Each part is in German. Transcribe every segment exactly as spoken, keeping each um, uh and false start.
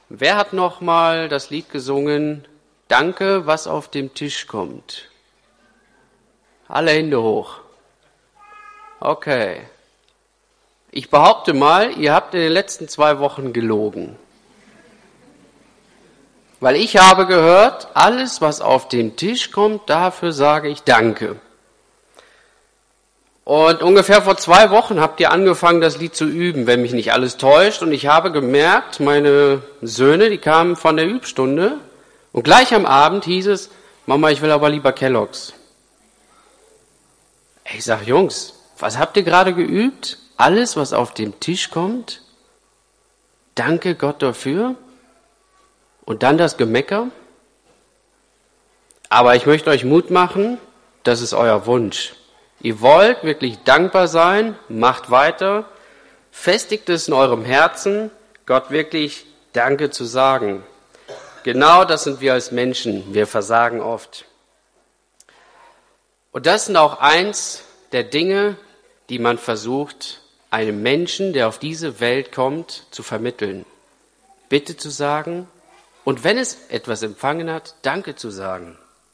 Wer hat noch mal das Lied gesungen, Danke, was auf dem Tisch kommt? Alle Hände hoch. Okay. Ich behaupte mal, ihr habt in den letzten zwei Wochen gelogen. Weil ich habe gehört, alles, was auf den Tisch kommt, dafür sage ich Danke. Und ungefähr vor zwei Wochen habt ihr angefangen, das Lied zu üben, wenn mich nicht alles täuscht. Und ich habe gemerkt, meine Söhne, die kamen von der Übstunde. Und gleich am Abend hieß es, Mama, ich will aber lieber Kellogg's. Ich sag, Jungs, was habt ihr gerade geübt? Alles, was auf den Tisch kommt? Danke Gott dafür. Und dann das Gemecker. Aber ich möchte euch Mut machen, das ist euer Wunsch. Ihr wollt wirklich dankbar sein, macht weiter, festigt es in eurem Herzen, Gott wirklich Danke zu sagen. Genau das sind wir als Menschen, wir versagen oft. Und das sind auch eins der Dinge, die man versucht, einem Menschen, der auf diese Welt kommt, zu vermitteln. Bitte zu sagen und wenn es etwas empfangen hat, Danke zu sagen.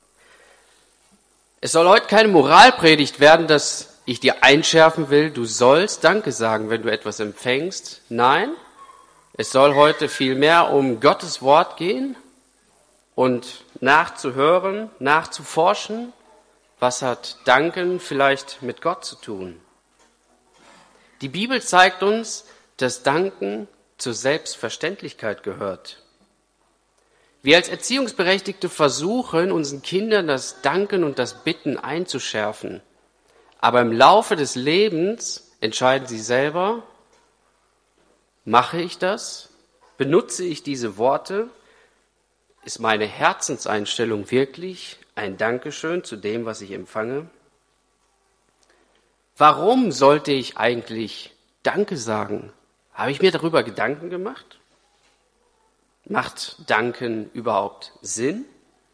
Es soll heute keine Moralpredigt werden, dass ich dir einschärfen will, du sollst Danke sagen, wenn du etwas empfängst. Nein, es soll heute vielmehr um Gottes Wort gehen und nachzuhören, nachzuforschen, was hat Danken vielleicht mit Gott zu tun. Die Bibel zeigt uns, dass Danken zur Selbstverständlichkeit gehört. Wir als Erziehungsberechtigte versuchen, unseren Kindern das Danken und das Bitten einzuschärfen. Aber im Laufe des Lebens entscheiden sie selber, mache ich das? Benutze ich diese Worte? Ist meine Herzenseinstellung wirklich ein Dankeschön zu dem, was ich empfange? Warum sollte ich eigentlich Danke sagen? Habe ich mir darüber Gedanken gemacht? Macht Danken überhaupt Sinn?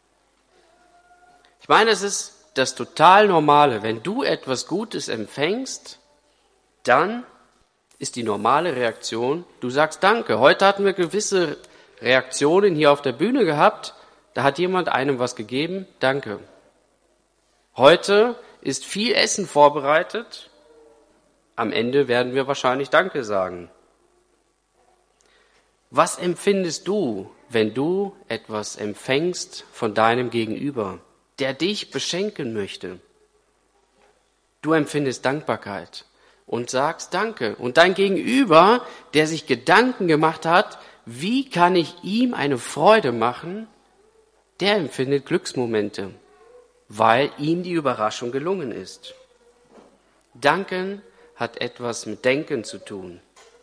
Ich meine, es ist das total Normale. Wenn du etwas Gutes empfängst, dann ist die normale Reaktion, du sagst Danke. Heute hatten wir gewisse Reaktionen hier auf der Bühne gehabt. Da hat jemand einem was gegeben, Danke. Heute ist viel Essen vorbereitet. Am Ende werden wir wahrscheinlich Danke sagen. Was empfindest du, wenn du etwas empfängst von deinem Gegenüber, der dich beschenken möchte? Du empfindest Dankbarkeit und sagst Danke. Und dein Gegenüber, der sich Gedanken gemacht hat, wie kann ich ihm eine Freude machen, der empfindet Glücksmomente, weil ihm die Überraschung gelungen ist. Danken hat etwas mit Denken zu tun.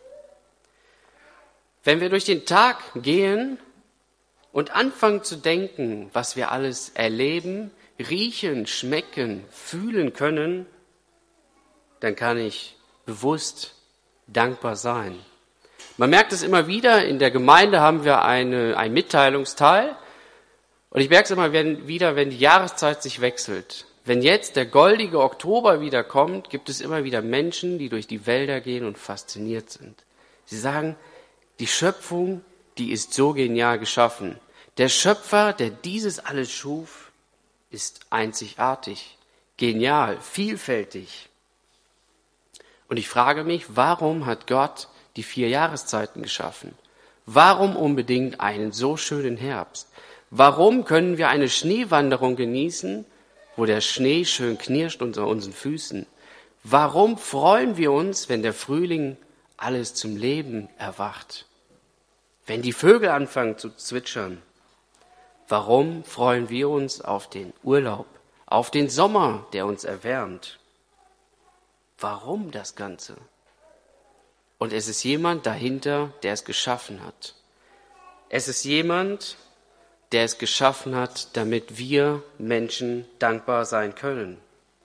Wenn wir durch den Tag gehen und anfangen zu denken, was wir alles erleben, riechen, schmecken, fühlen können, dann kann ich bewusst dankbar sein. Man merkt es immer wieder, in der Gemeinde haben wir eine, ein Mitteilungsteil und ich merke es immer wenn, wieder, wenn die Jahreszeit sich wechselt. Wenn jetzt der goldige Oktober wieder kommt, gibt es immer wieder Menschen, die durch die Wälder gehen und fasziniert sind. Sie sagen, die Schöpfung, die ist so genial geschaffen. Der Schöpfer, der dieses alles schuf, ist einzigartig, genial, vielfältig. Und ich frage mich, warum hat Gott die vier Jahreszeiten geschaffen? Warum unbedingt einen so schönen Herbst? Warum können wir eine Schneewanderung genießen, wo der Schnee schön knirscht unter unseren Füßen? Warum freuen wir uns, wenn der Frühling alles zum Leben erwacht? Wenn die Vögel anfangen zu zwitschern? Warum freuen wir uns auf den Urlaub, auf den Sommer, der uns erwärmt? Warum das Ganze? Und es ist jemand dahinter, der es geschaffen hat. Es ist jemand, der es geschaffen hat, damit wir Menschen dankbar sein können.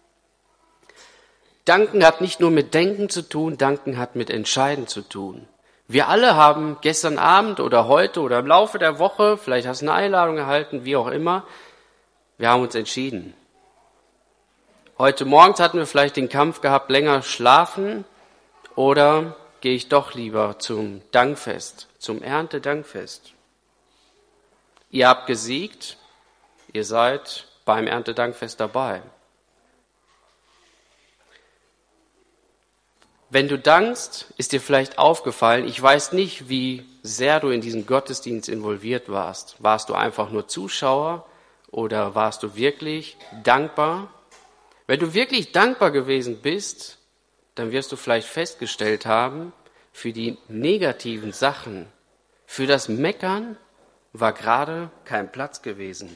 Danken hat nicht nur mit Denken zu tun, Danken hat mit Entscheiden zu tun. Wir alle haben gestern Abend oder heute oder im Laufe der Woche, vielleicht hast du eine Einladung erhalten, wie auch immer, wir haben uns entschieden. Heute morgens hatten wir vielleicht den Kampf gehabt, länger schlafen oder gehe ich doch lieber zum Dankfest, zum Erntedankfest. Ihr habt gesiegt, ihr seid beim Erntedankfest dabei. Wenn du dankst, ist dir vielleicht aufgefallen, ich weiß nicht, wie sehr du in diesem Gottesdienst involviert warst. Warst du einfach nur Zuschauer oder warst du wirklich dankbar? Wenn du wirklich dankbar gewesen bist, dann wirst du vielleicht festgestellt haben, für die negativen Sachen, für das Meckern war gerade kein Platz gewesen.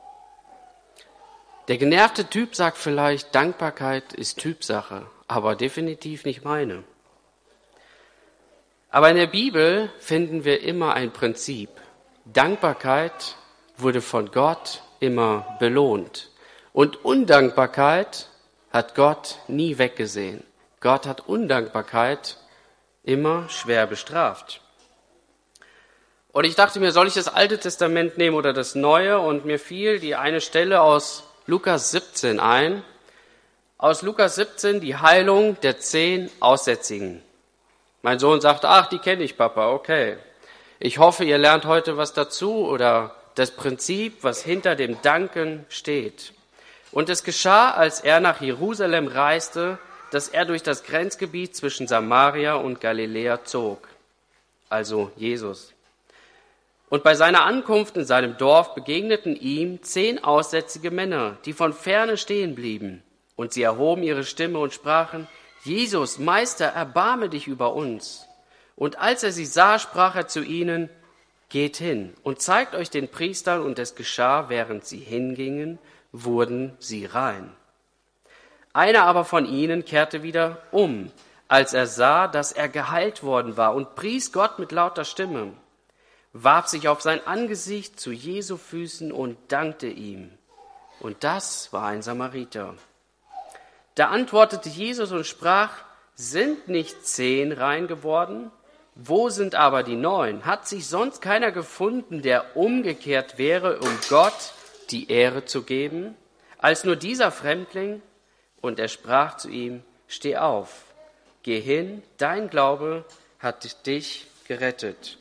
Der genervte Typ sagt vielleicht, Dankbarkeit ist Typsache, aber definitiv nicht meine. Aber in der Bibel finden wir immer ein Prinzip. Dankbarkeit wurde von Gott immer belohnt. Und Undankbarkeit hat Gott nie weggesehen. Gott hat Undankbarkeit immer schwer bestraft. Und ich dachte mir, soll ich das Alte Testament nehmen oder das Neue? Und mir fiel die eine Stelle aus Lukas siebzehn ein. Aus Lukas siebzehn, die Heilung der zehn Aussätzigen. Mein Sohn sagte, ach, die kenne ich, Papa, okay. Ich hoffe, ihr lernt heute was dazu oder das Prinzip, was hinter dem Danken steht. Und es geschah, als er nach Jerusalem reiste, dass er durch das Grenzgebiet zwischen Samaria und Galiläa zog, also Jesus. Und bei seiner Ankunft in seinem Dorf begegneten ihm zehn aussätzige Männer, die von ferne stehen blieben. Und sie erhoben ihre Stimme und sprachen, Jesus, Meister, erbarme dich über uns. Und als er sie sah, sprach er zu ihnen, geht hin und zeigt euch den Priestern. Und es geschah, während sie hingingen, wurden sie rein. Einer aber von ihnen kehrte wieder um, als er sah, dass er geheilt worden war, und pries Gott mit lauter Stimme, warf sich auf sein Angesicht zu Jesu Füßen und dankte ihm. Und das war ein Samariter. Da antwortete Jesus und sprach, sind nicht zehn rein geworden? Wo sind aber die neun? Hat sich sonst keiner gefunden, der umgekehrt wäre, um Gott die Ehre zu geben, als nur dieser Fremdling? Und er sprach zu ihm, steh auf, geh hin, dein Glaube hat dich gerettet.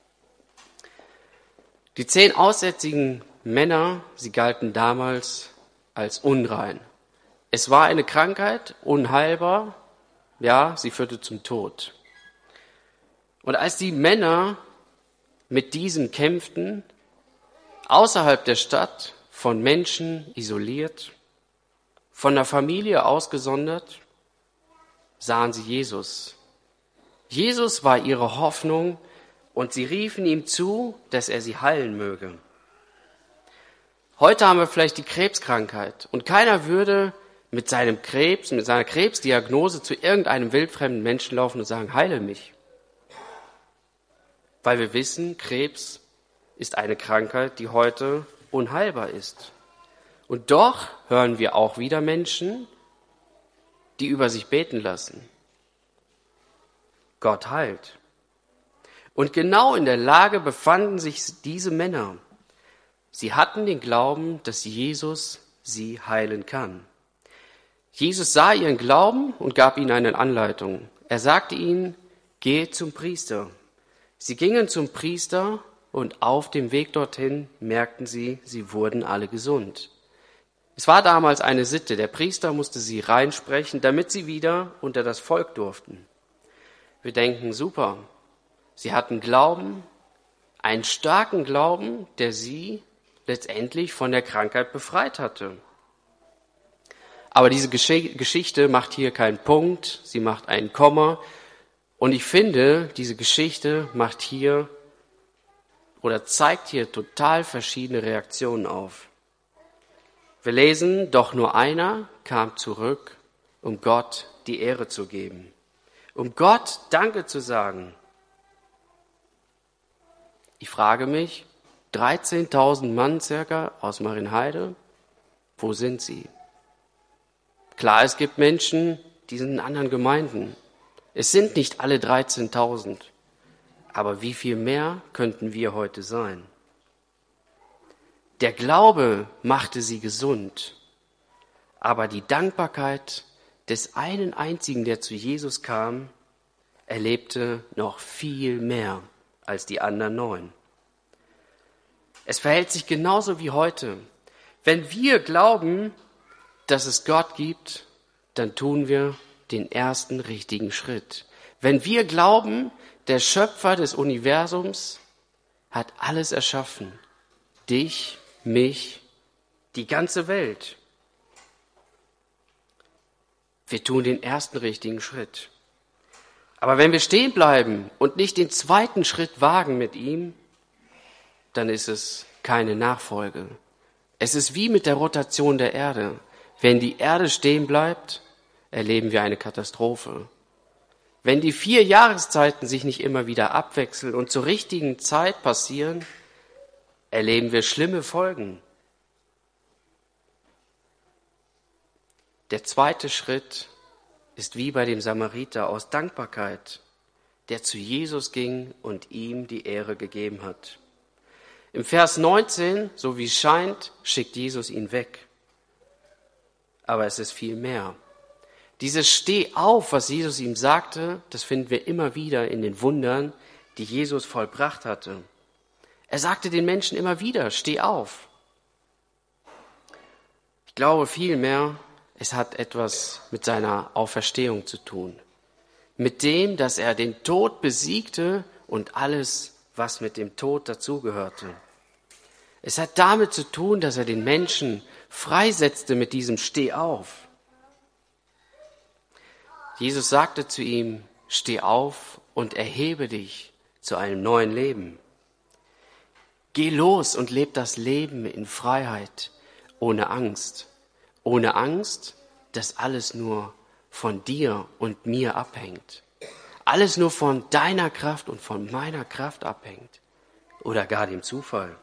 Die zehn aussätzigen Männer, sie galten damals als unrein. Es war eine Krankheit, unheilbar, ja, sie führte zum Tod. Und als die Männer mit diesem kämpften, außerhalb der Stadt, von Menschen isoliert, von der Familie ausgesondert, sahen sie Jesus. Jesus war ihre Hoffnung und sie riefen ihm zu, dass er sie heilen möge. Heute haben wir vielleicht die Krebskrankheit und keiner würde mit seinem Krebs, mit seiner Krebsdiagnose zu irgendeinem wildfremden Menschen laufen und sagen, heile mich. Weil wir wissen, Krebs ist eine Krankheit, die heute unheilbar ist. Und doch hören wir auch wieder Menschen, die über sich beten lassen. Gott heilt. Und genau in der Lage befanden sich diese Männer. Sie hatten den Glauben, dass Jesus sie heilen kann. Jesus sah ihren Glauben und gab ihnen eine Anleitung. Er sagte ihnen, geh zum Priester. Sie gingen zum Priester und auf dem Weg dorthin merkten sie, sie wurden alle gesund. Es war damals eine Sitte, der Priester musste sie reinsprechen, damit sie wieder unter das Volk durften. Wir denken, super, sie hatten Glauben, einen starken Glauben, der sie letztendlich von der Krankheit befreit hatte. Aber diese Geschichte macht hier keinen Punkt, sie macht einen Komma. Und ich finde, diese Geschichte macht hier oder zeigt hier total verschiedene Reaktionen auf. Wir lesen, doch nur einer kam zurück, um Gott die Ehre zu geben. Um Gott Danke zu sagen. Ich frage mich, dreizehntausend Mann circa aus Marienheide, wo sind sie? Klar, es gibt Menschen, die sind in anderen Gemeinden. Es sind nicht alle dreizehntausend. Aber wie viel mehr könnten wir heute sein? Der Glaube machte sie gesund. Aber die Dankbarkeit des einen einzigen, der zu Jesus kam, erlebte noch viel mehr als die anderen neun. Es verhält sich genauso wie heute. Wenn wir glauben, dass es Gott gibt, dann tun wir den ersten richtigen Schritt. Wenn wir glauben, der Schöpfer des Universums hat alles erschaffen, dich, mich, die ganze Welt. Wir tun den ersten richtigen Schritt. Aber wenn wir stehen bleiben und nicht den zweiten Schritt wagen mit ihm, dann ist es keine Nachfolge. Es ist wie mit der Rotation der Erde. Wenn die Erde stehen bleibt, erleben wir eine Katastrophe. Wenn die vier Jahreszeiten sich nicht immer wieder abwechseln und zur richtigen Zeit passieren, erleben wir schlimme Folgen. Der zweite Schritt ist wie bei dem Samariter aus Dankbarkeit, der zu Jesus ging und ihm die Ehre gegeben hat. Im Vers neunzehn, so wie es scheint, schickt Jesus ihn weg. Aber es ist viel mehr. Dieses Steh auf, was Jesus ihm sagte, das finden wir immer wieder in den Wundern, die Jesus vollbracht hatte. Er sagte den Menschen immer wieder, steh auf. Ich glaube vielmehr, es hat etwas mit seiner Auferstehung zu tun. Mit dem, dass er den Tod besiegte und alles, was mit dem Tod dazugehörte. Es hat damit zu tun, dass er den Menschen freisetzte mit diesem Steh auf. Jesus sagte zu ihm, steh auf und erhebe dich zu einem neuen Leben. Geh los und leb das Leben in Freiheit, ohne Angst. Ohne Angst, dass alles nur von dir und mir abhängt. Alles nur von deiner Kraft und von meiner Kraft abhängt. Oder gar dem Zufall.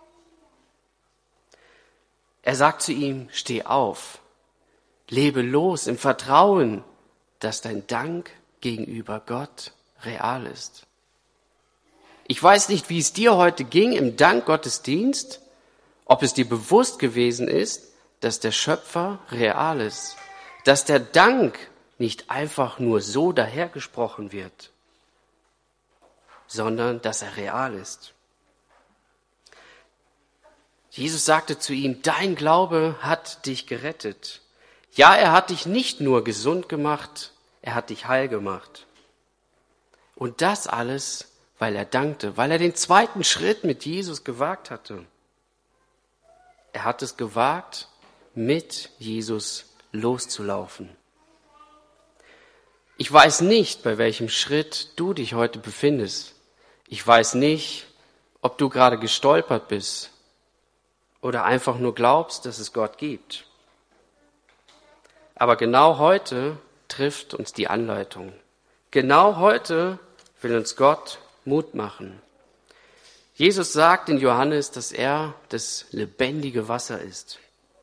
Er sagt zu ihm, steh auf, lebe los im Vertrauen, dass dein Dank gegenüber Gott real ist. Ich weiß nicht, wie es dir heute ging im Dankgottesdienst, ob es dir bewusst gewesen ist, dass der Schöpfer real ist, dass der Dank nicht einfach nur so dahergesprochen wird, sondern dass er real ist. Jesus sagte zu ihm, dein Glaube hat dich gerettet. Ja, er hat dich nicht nur gesund gemacht, er hat dich heil gemacht. Und das alles, weil er dankte, weil er den zweiten Schritt mit Jesus gewagt hatte. Er hat es gewagt, mit Jesus loszulaufen. Ich weiß nicht, bei welchem Schritt du dich heute befindest. Ich weiß nicht, ob du gerade gestolpert bist oder einfach nur glaubst, dass es Gott gibt. Aber genau heute trifft uns die Anleitung. Genau heute will uns Gott Mut machen. Jesus sagt in Johannes, dass er das lebendige Wasser ist.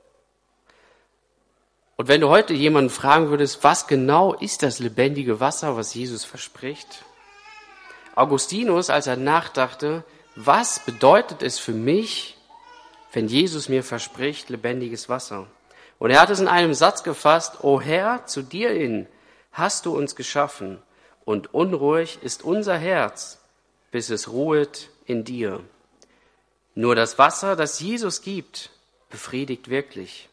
Und wenn du heute jemanden fragen würdest, was genau ist das lebendige Wasser, was Jesus verspricht? Augustinus, als er nachdachte, was bedeutet es für mich, wenn Jesus mir verspricht, lebendiges Wasser? Und er hat es in einem Satz gefasst, O Herr, zu dir hin hast du uns geschaffen, und unruhig ist unser Herz, bis es ruhet in dir. Nur das Wasser, das Jesus gibt, befriedigt wirklich.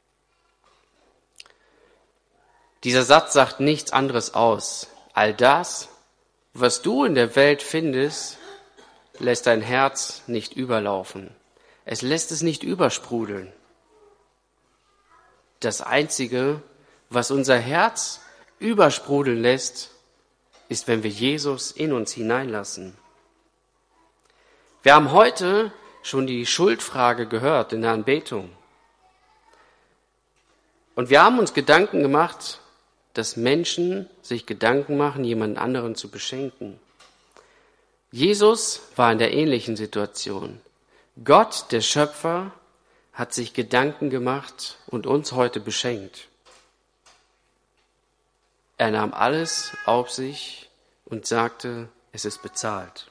Dieser Satz sagt nichts anderes aus. All das, was du in der Welt findest, lässt dein Herz nicht überlaufen. Es lässt es nicht übersprudeln. Das Einzige, was unser Herz übersprudeln lässt, ist, wenn wir Jesus in uns hineinlassen. Wir haben heute schon die Schuldfrage gehört in der Anbetung. Und wir haben uns Gedanken gemacht, dass Menschen sich Gedanken machen, jemand anderen zu beschenken. Jesus war in der ähnlichen Situation. Gott, der Schöpfer, hat sich Gedanken gemacht und uns heute beschenkt. Er nahm alles auf sich und sagte, es ist bezahlt.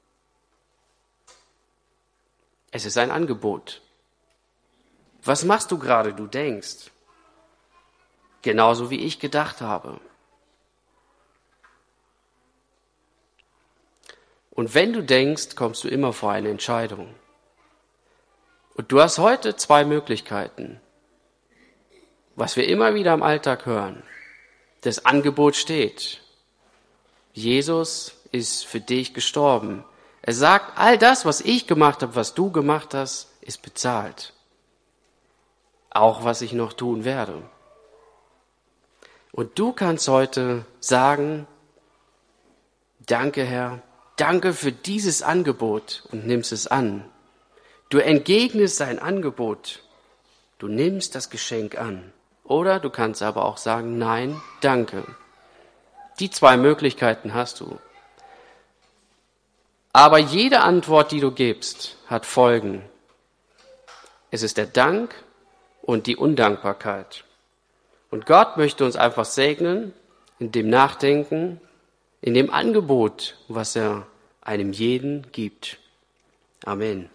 Es ist ein Angebot. Was machst du gerade, du denkst? Genauso wie ich gedacht habe. Und wenn du denkst, kommst du immer vor eine Entscheidung. Und du hast heute zwei Möglichkeiten, was wir immer wieder im Alltag hören. Das Angebot steht. Jesus ist für dich gestorben. Er sagt, all das, was ich gemacht habe, was du gemacht hast, ist bezahlt. Auch was ich noch tun werde. Und du kannst heute sagen, danke Herr, danke für dieses Angebot und nimmst es an. Du entgegnest sein Angebot. Du nimmst das Geschenk an. Oder du kannst aber auch sagen, nein, danke. Die zwei Möglichkeiten hast du. Aber jede Antwort, die du gibst, hat Folgen. Es ist der Dank und die Undankbarkeit. Und Gott möchte uns einfach segnen, in dem Nachdenken, in dem Angebot, was er einem jeden gibt. Amen.